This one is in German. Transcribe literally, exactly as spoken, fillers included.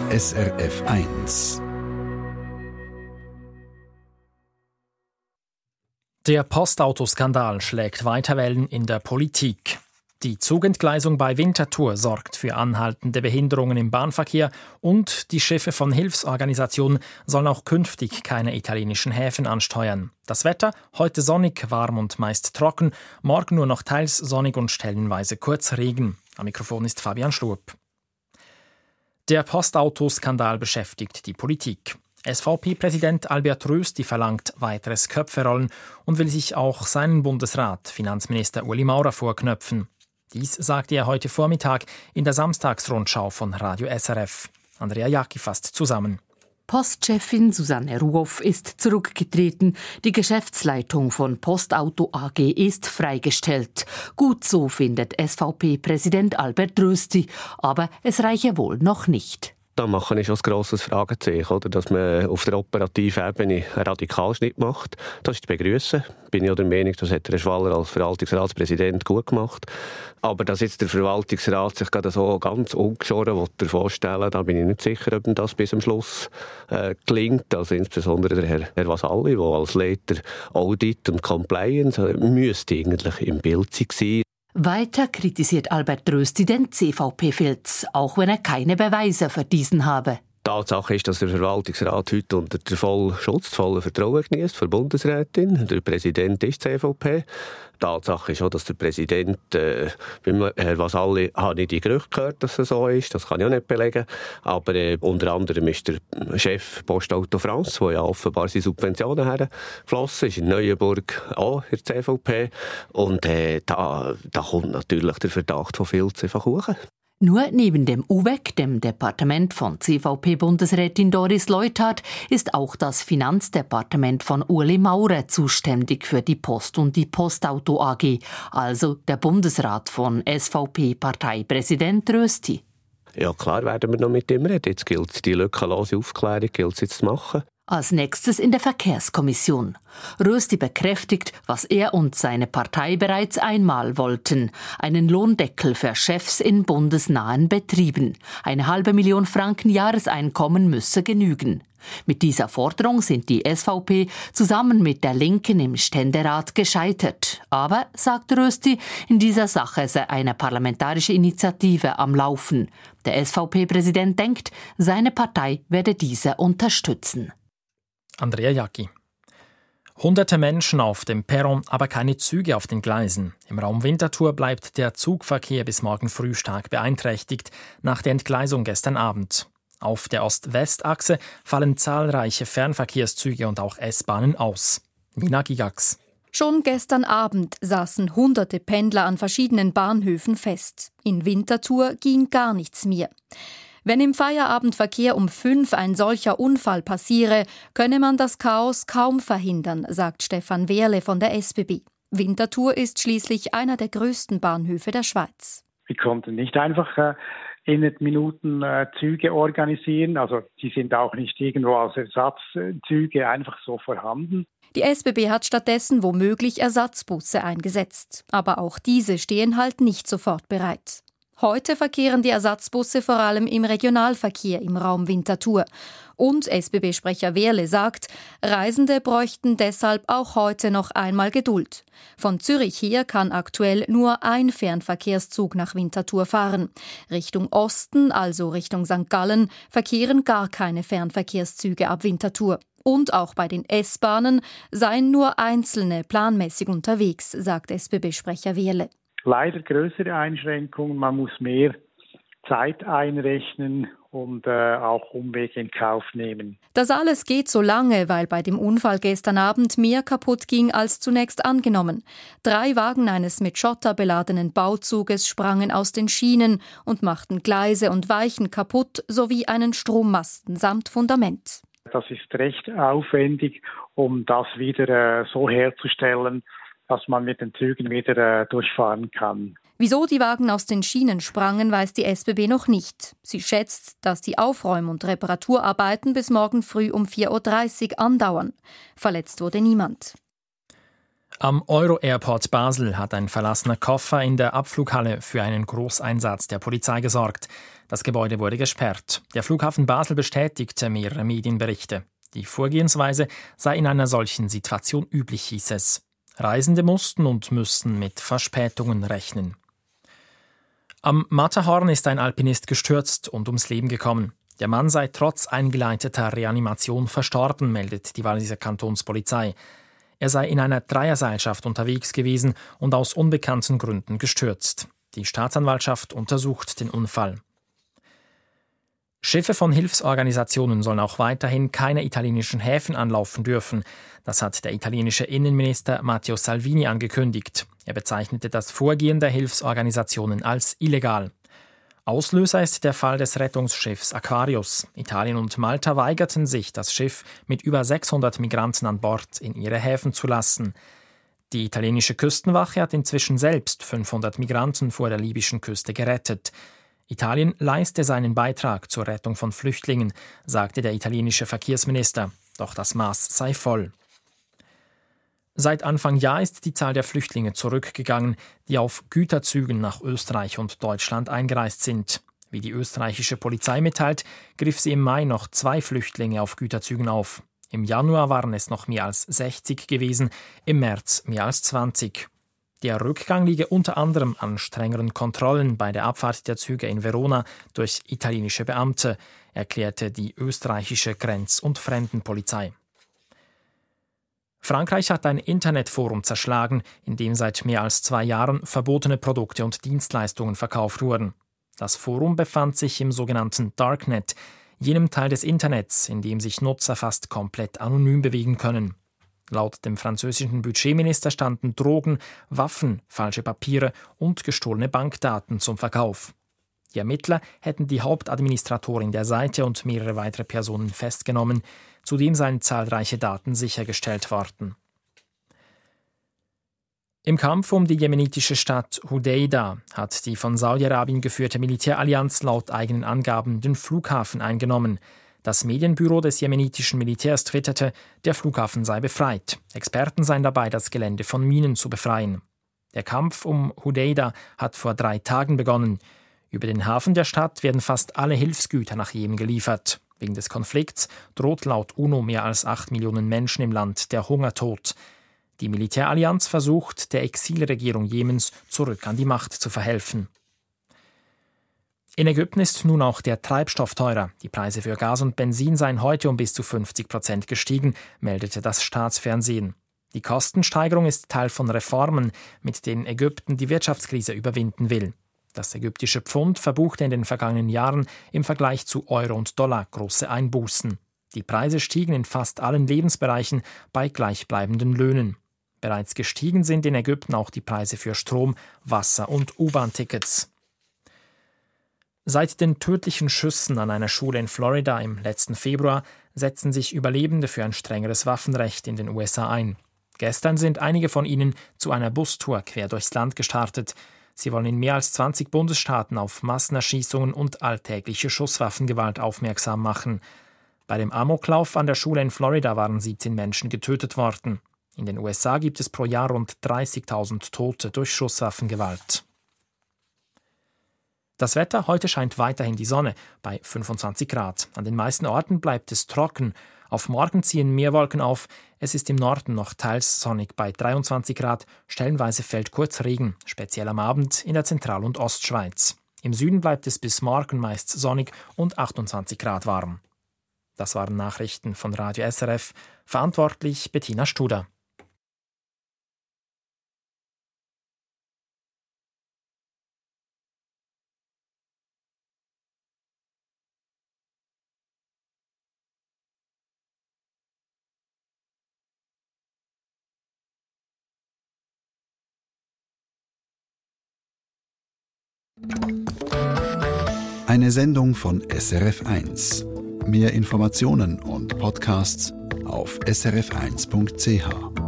S R F eins. Der Postautoskandal schlägt weiter Wellen in der Politik. Die Zugentgleisung bei Winterthur sorgt für anhaltende Behinderungen im Bahnverkehr und die Schiffe von Hilfsorganisationen sollen auch künftig keine italienischen Häfen ansteuern. Das Wetter: heute sonnig, warm und meist trocken, morgen nur noch teils sonnig und stellenweise kurz Regen. Am Mikrofon ist Fabian Schlup. Der Postautoskandal beschäftigt die Politik. S V P-Präsident Albert Rösti verlangt weiteres Köpferollen und will sich auch seinen Bundesrat, Finanzminister Ueli Maurer, vorknöpfen. Dies sagte er heute Vormittag in der Samstagsrundschau von Radio S R F. Andrea Jacki fasst zusammen. Postchefin Susanne Ruoff ist zurückgetreten. Die Geschäftsleitung von Postauto A G ist freigestellt. Gut so, findet S V P-Präsident Albert Rösti. Aber es reiche wohl noch nicht. Da mache ich schon ein grosses Fragezeichen, oder? Dass man auf der operativen Ebene einen Radikalschnitt macht. Das ist zu begrüßen. Bin ich auch der Meinung, das hat Herr Schwaller als Verwaltungsratspräsident gut gemacht. Aber dass jetzt der Verwaltungsrat sich gerade so ganz ungeschoren vorstellen will, da bin ich nicht sicher, ob das bis zum Schluss äh, gelingt. Also insbesondere der Herr, Herr Vasalli, der als Leiter Audit und Compliance äh, müsste eigentlich im Bild sein. Weiter kritisiert Albert Rösti den C V P-Filz, auch wenn er keine Beweise für diesen habe. Tatsache ist, dass der Verwaltungsrat heute unter der vollen Schutz, vollen Vertrauen genießt von der Bundesrätin. Der Präsident ist C V P. Tatsache ist auch, dass der Präsident, äh, beim Herrn Vasalli, habe ich die Gerüchte gehört, dass es so ist. Das kann ich auch nicht belegen. Aber äh, unter anderem ist der Chef Postauto France, wo ja offenbar seine Subventionen hergeflossen ist, in Neuenburg auch in der C V P. Und äh, da, da kommt natürlich der Verdacht von Filz einfach hoch. Nur neben dem U W E C, dem Departement von C V P-Bundesrätin Doris Leuthard, ist auch das Finanzdepartement von Ueli Maurer zuständig für die Post und die Postauto A G, also der Bundesrat von S V P-Parteipräsident Rösti. Ja, klar werden wir noch mit ihm reden. Jetzt gilt es, die lückenlose Aufklärung gilt es jetzt zu machen. Als nächstes in der Verkehrskommission. Rösti bekräftigt, was er und seine Partei bereits einmal wollten. Einen Lohndeckel für Chefs in bundesnahen Betrieben. Eine halbe Million Franken Jahreseinkommen müsse genügen. Mit dieser Forderung sind die S V P zusammen mit der Linken im Ständerat gescheitert. Aber, sagt Rösti, in dieser Sache sei eine parlamentarische Initiative am Laufen. Der S V P-Präsident denkt, seine Partei werde diese unterstützen. Andrea Jacki. Hunderte Menschen auf dem Perron, aber keine Züge auf den Gleisen. Im Raum Winterthur bleibt der Zugverkehr bis morgen früh stark beeinträchtigt, nach der Entgleisung gestern Abend. Auf der Ost-West-Achse fallen zahlreiche Fernverkehrszüge und auch S-Bahnen aus. Nina Gigax. Schon gestern Abend saßen hunderte Pendler an verschiedenen Bahnhöfen fest. In Winterthur ging gar nichts mehr. Wenn im Feierabendverkehr um fünf ein solcher Unfall passiere, könne man das Chaos kaum verhindern, sagt Stefan Wehrle von der S B B. Winterthur ist schließlich einer der größten Bahnhöfe der Schweiz. Wir konnten nicht einfach äh, in Minuten äh, Züge organisieren, also die sind auch nicht irgendwo als Ersatzzüge einfach so vorhanden. Die S B B hat stattdessen womöglich Ersatzbusse eingesetzt. Aber auch diese stehen halt nicht sofort bereit. Heute verkehren die Ersatzbusse vor allem im Regionalverkehr im Raum Winterthur. Und S B B-Sprecher Wehrle sagt, Reisende bräuchten deshalb auch heute noch einmal Geduld. Von Zürich her kann aktuell nur ein Fernverkehrszug nach Winterthur fahren. Richtung Osten, also Richtung Sankt Gallen, verkehren gar keine Fernverkehrszüge ab Winterthur. Und auch bei den S-Bahnen seien nur einzelne planmäßig unterwegs, sagt S B B-Sprecher Wehrle. Leider größere Einschränkungen, man muss mehr Zeit einrechnen und äh, auch Umwege in Kauf nehmen. Das alles geht so lange, weil bei dem Unfall gestern Abend mehr kaputt ging als zunächst angenommen. Drei Wagen eines mit Schotter beladenen Bauzuges sprangen aus den Schienen und machten Gleise und Weichen kaputt sowie einen Strommasten samt Fundament. Das ist recht aufwendig, um das wieder äh, so herzustellen, dass man mit den Zügen wieder äh, durchfahren kann. Wieso die Wagen aus den Schienen sprangen, weiß die S B B noch nicht. Sie schätzt, dass die Aufräum- und Reparaturarbeiten bis morgen früh um vier Uhr dreißig andauern. Verletzt wurde niemand. Am Euro-Airport Basel hat ein verlassener Koffer in der Abflughalle für einen Großeinsatz der Polizei gesorgt. Das Gebäude wurde gesperrt. Der Flughafen Basel bestätigte mehrere Medienberichte. Die Vorgehensweise sei in einer solchen Situation üblich, hieß es. Reisende mussten und müssten mit Verspätungen rechnen. Am Matterhorn ist ein Alpinist gestürzt und ums Leben gekommen. Der Mann sei trotz eingeleiteter Reanimation verstorben, meldet die Walliser Kantonspolizei. Er sei in einer Dreierseilschaft unterwegs gewesen und aus unbekannten Gründen gestürzt. Die Staatsanwaltschaft untersucht den Unfall. Schiffe von Hilfsorganisationen sollen auch weiterhin keine italienischen Häfen anlaufen dürfen. Das hat der italienische Innenminister Matteo Salvini angekündigt. Er bezeichnete das Vorgehen der Hilfsorganisationen als illegal. Auslöser ist der Fall des Rettungsschiffs Aquarius. Italien und Malta weigerten sich, das Schiff mit über sechshundert Migranten an Bord in ihre Häfen zu lassen. Die italienische Küstenwache hat inzwischen selbst fünfhundert Migranten vor der libyschen Küste gerettet. Italien leiste seinen Beitrag zur Rettung von Flüchtlingen, sagte der italienische Verkehrsminister. Doch das Maß sei voll. Seit Anfang Jahr ist die Zahl der Flüchtlinge zurückgegangen, die auf Güterzügen nach Österreich und Deutschland eingereist sind. Wie die österreichische Polizei mitteilt, griff sie im Mai noch zwei Flüchtlinge auf Güterzügen auf. Im Januar waren es noch mehr als sechzig gewesen, im März mehr als zwanzig. Der Rückgang liege unter anderem an strengeren Kontrollen bei der Abfahrt der Züge in Verona durch italienische Beamte, erklärte die österreichische Grenz- und Fremdenpolizei. Frankreich hat ein Internetforum zerschlagen, in dem seit mehr als zwei Jahren verbotene Produkte und Dienstleistungen verkauft wurden. Das Forum befand sich im sogenannten Darknet, jenem Teil des Internets, in dem sich Nutzer fast komplett anonym bewegen können. Laut dem französischen Budgetminister standen Drogen, Waffen, falsche Papiere und gestohlene Bankdaten zum Verkauf. Die Ermittler hätten die Hauptadministratorin der Seite und mehrere weitere Personen festgenommen. Zudem seien zahlreiche Daten sichergestellt worden. Im Kampf um die jemenitische Stadt Hodeida hat die von Saudi-Arabien geführte Militärallianz laut eigenen Angaben den Flughafen eingenommen. Das Medienbüro des jemenitischen Militärs twitterte, der Flughafen sei befreit. Experten seien dabei, das Gelände von Minen zu befreien. Der Kampf um Hodeida hat vor drei Tagen begonnen. Über den Hafen der Stadt werden fast alle Hilfsgüter nach Jemen geliefert. Wegen des Konflikts droht laut UNO mehr als acht Millionen Menschen im Land der Hungertod. Die Militärallianz versucht, der Exilregierung Jemens zurück an die Macht zu verhelfen. In Ägypten ist nun auch der Treibstoff teurer. Die Preise für Gas und Benzin seien heute um bis zu fünfzig Prozent gestiegen, meldete das Staatsfernsehen. Die Kostensteigerung ist Teil von Reformen, mit denen Ägypten die Wirtschaftskrise überwinden will. Das ägyptische Pfund verbuchte in den vergangenen Jahren im Vergleich zu Euro und Dollar große Einbußen. Die Preise stiegen in fast allen Lebensbereichen bei gleichbleibenden Löhnen. Bereits gestiegen sind in Ägypten auch die Preise für Strom, Wasser und U-Bahn-Tickets. Seit den tödlichen Schüssen an einer Schule in Florida im letzten Februar setzen sich Überlebende für ein strengeres Waffenrecht in den U S A ein. Gestern sind einige von ihnen zu einer Bustour quer durchs Land gestartet. Sie wollen in mehr als zwanzig Bundesstaaten auf Massenerschießungen und alltägliche Schusswaffengewalt aufmerksam machen. Bei dem Amoklauf an der Schule in Florida waren siebzehn Menschen getötet worden. In den U S A gibt es pro Jahr rund dreißigtausend Tote durch Schusswaffengewalt. Das Wetter: Heute scheint weiterhin die Sonne bei fünfundzwanzig Grad. An den meisten Orten bleibt es trocken. Auf morgen ziehen mehr Wolken auf. Es ist im Norden noch teils sonnig bei dreiundzwanzig Grad. Stellenweise fällt kurz Regen, speziell am Abend in der Zentral- und Ostschweiz. Im Süden bleibt es bis morgen meist sonnig und achtundzwanzig Grad warm. Das waren Nachrichten von Radio S R F. Verantwortlich Bettina Studer. Eine Sendung von S R F eins. Mehr Informationen und Podcasts auf s r f eins punkt c h.